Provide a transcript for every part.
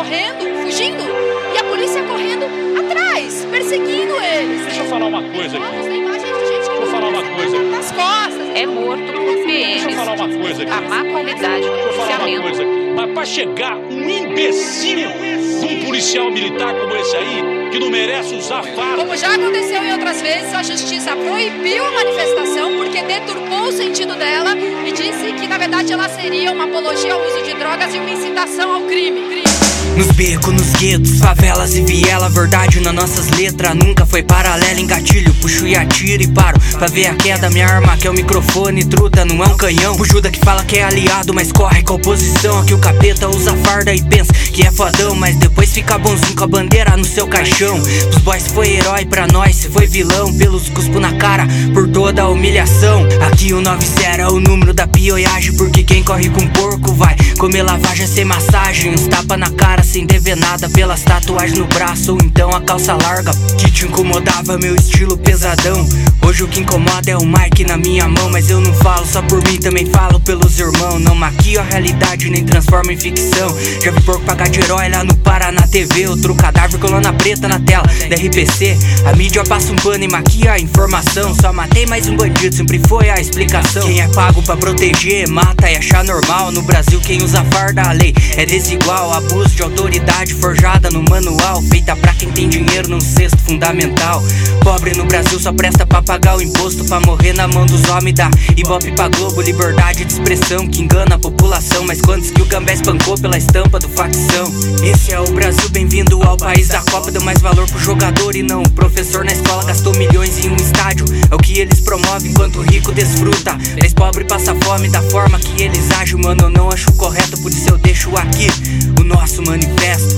correndo, fugindo, e a polícia correndo atrás, perseguindo eles. Deixa eu falar uma coisa aqui. Tem imagens de gente que nas costas. É morto por PMs. Deixa eu falar uma coisa aqui. A má qualidade do policiamento. Mas para chegar um imbecil de um policial militar como esse aí, que não merece usar farda. Como já aconteceu em outras vezes, a justiça proibiu a manifestação porque deturpou o sentido dela e disse que, na verdade, ela seria uma apologia ao uso de drogas e uma incitação ao crime. Nos becos, nos guetos, favelas e viela, verdade nas nossas letras nunca foi paralela. Engatilho, puxo e atiro e paro pra ver a queda. Minha arma que é o microfone, truta, não é um canhão. O Judas que fala que é aliado, mas corre com a oposição. Aqui o capeta usa farda e pensa que é fodão, mas depois fica bonzinho com a bandeira no seu caixão. Os boys foi herói pra nós, se foi vilão, pelos cuspo na cara, por toda a humilhação. Aqui o 90 é o número da pioiagem, porque quem corre com porco vai comer lavagem sem massagem. Uns tapa na cara sem dever nada pelas tatuagens no braço, ou então a calça larga que te incomodava, meu estilo pesadão. Hoje o que incomoda é o mic na minha mão, mas eu não falo só por mim, também falo pelos irmãos. Não maquio a realidade nem transformo em ficção. Já vi porco pagar de herói lá no Paraná TV, outro cadáver com lona preta na tela da RPC. A mídia passa um pano e maquia a informação. Só matei mais um bandido, sempre foi a explicação. Quem é pago pra proteger, mata e achar normal. No Brasil quem usa farda, a lei é desigual. Abuso de autoridade forjada no manual, feita pra quem tem dinheiro num cesto fundamental. Pobre no Brasil só presta pra pagar o imposto, pra morrer na mão dos homens da Ibope pra Globo. Liberdade de expressão que engana a população, mas quantos que o Gambé espancou pela estampa do facção. Esse é o Brasil, bem-vindo ao país da Copa. Deu mais valor pro jogador e não o professor na escola. Gastou milhões em um estádio, é o que eles promovem, enquanto o rico desfruta. Mas pobre passa fome da forma que eles agem. Mano, eu não acho correto, por isso eu deixo aqui o nosso manifesto.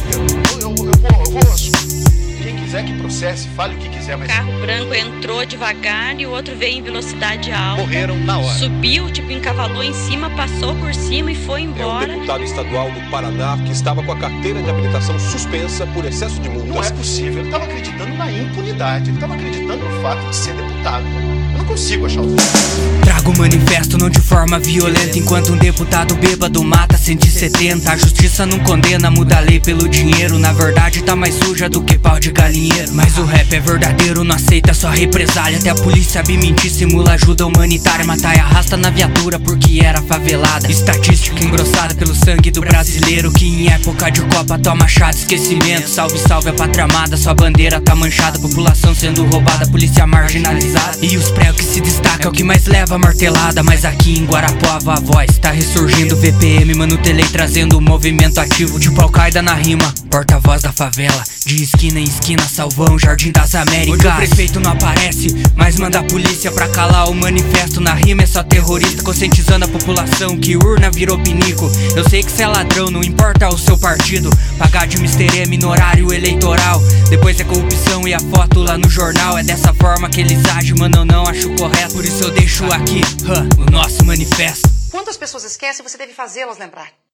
Eu vou. Quem quiser que processe, fale o que quiser, mas... O carro branco entrou devagar e o outro veio em velocidade alta. Morreram na hora. Subiu, tipo, encavalou em cima, passou por cima e foi É um embora. deputado estadual do Paraná que estava com a carteira de habilitação suspensa por excesso de multas. Não é possível. Ele estava acreditando na impunidade. Ele estava acreditando no fato de ser deputado. Eu não consigo achar os... Trago o manifesto não de forma violenta, enquanto um deputado bêbado mata 170. A justiça não condena, muda a lei pelo dinheiro. Na verdade tá mais suja do que pau de galinheiro. Mas o rap é verdadeiro, não aceita só represália. Até a polícia sabe mentir, simula ajuda humanitária. Matar e arrasta na viatura porque era favelada. Estatística engrossada pelo sangue do brasileiro, que em época de Copa toma chá de esquecimento. Salve, salve a pátria amada, sua bandeira tá manchada. População sendo roubada, polícia marginalizada. E os pregos que se destacam é o que mais leva a martelada. Mas aqui em Guarapuava a voz tá ressurgindo. VPM, Mano Tele trazendo um movimento ativo, tipo Al-Qaeda na rima, porta-voz da favela. De esquina em esquina, Salvão, Jardim das Américas. Onde o prefeito não aparece, mas manda a polícia pra calar o manifesto. Na rima é só terrorista, conscientizando a população que urna virou pinico. Eu sei que cê é ladrão, não importa o seu partido. Pagar de Mr. M no horário eleitoral, depois é corrupção e a foto lá no jornal. É dessa forma que eles agem, mano, eu não acho correto. Por isso eu deixo aqui, o nosso manifesto. Quantas pessoas esquecem, você deve fazê-las lembrar.